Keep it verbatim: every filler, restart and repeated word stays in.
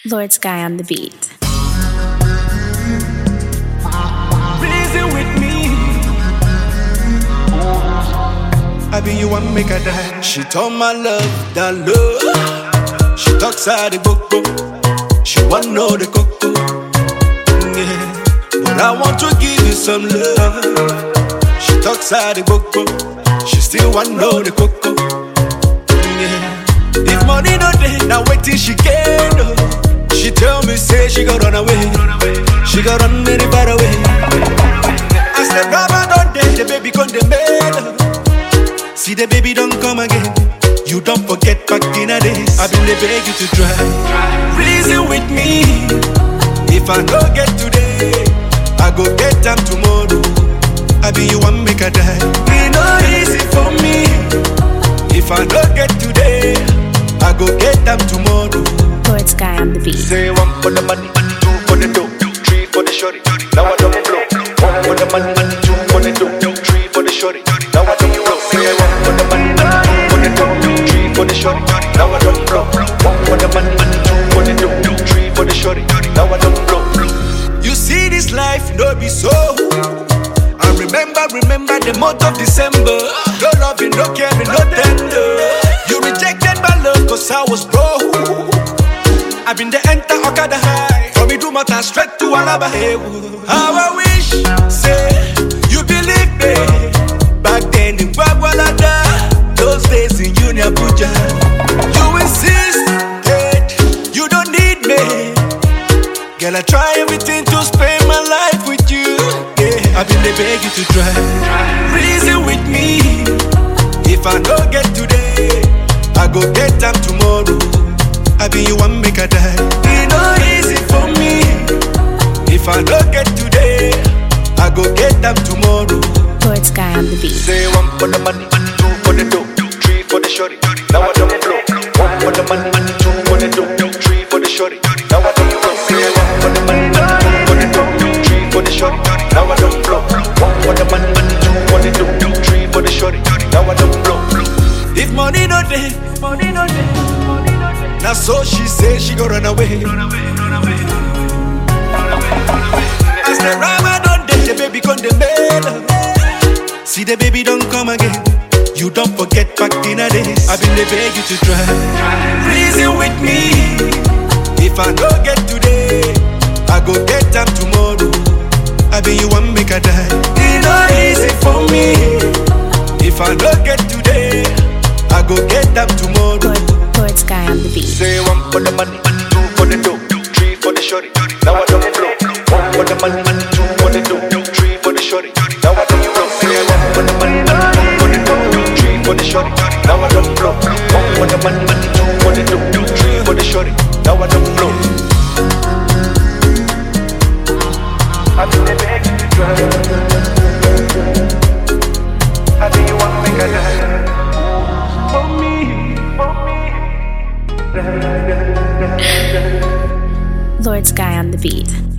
Lord Sky on the beat. Reason with me. I be you want make her die. She told my love that love. She talks out the book. She want know the cocoa. Yeah. But I want to give you some love. She talks out the book. She still want know the cocoa. Yeah. If money no day, now wait till she get. She tell me say she got run away. She got run very far away. I said Rama don't day, the baby gone the mail. See the baby don't come again. You don't forget back in the days. I've been beg you to try. Reason with me. If I don't get today, I go get them tomorrow. I be you want make a die. It no easy for me. If I don't get today, I go get them tomorrow. Lord Sky on the beat. Say one for the money, two for the dough, three for the shorty. Now I don't blow. One for the money, two for the dough, three for the shorty. Now I don't blow. Say one for the money, two for the dough, three for the shorty. Now I don't blow. One for the money, two for the dough, three for the shorty. Now I don't blow. You see this life, no be so. I remember, remember the month of December. No loving, no caring, no tender. You rejected my love cause I was broke. I've been the enter Okada high. From me do matter straight to Alaba. How I wish, say, you believe me. Back then in Gwagwalada, those days in Union Abuja. You insist, hey, you don't need me. Girl, I try everything to spend my life with you. Yeah, I've been the beg you to try. Reason with me. If I don't get today, I go get them tomorrow. I be you want make a die. It no easy for me. If I don't get today, I go get them tomorrow. Lord Sky on the beat. Say one for the money, two for the dough, three for the shorty. Now I don't blow. One for the money, two for the dough, three for the shorty. Now I don't blow. Say one for the money, two for the dough, three for the shorty. Now I don't blow. One for the money, two for the dough, three for the shorty. Now I don't blow. If money no day, money no day. Now so she say she go run away. Run away, run away, run away, run away. As the Rama don't day, the baby gone the mail. See the baby don't come again. You don't forget back in the days. I've been the beg you to try. Reason with me. If I don't get today, I go get them tomorrow. I be you want make a die. It no easy for me. If I don't get today, I go get them tomorrow. Lord Sky on the beat. Say one for the money, two for the dough, three for the shorty. Now I don't blow. One for the money, two for the dough, three for the shorty. Now I don't blow. Say one for the money, two for the dough, three for the shorty. Now I don't blow. One for the money, two for the dough, three for the shorty. Now I don't blow. I think they beg you to try. I think you want to make a die. For me, for me. Lord Sky on the beat.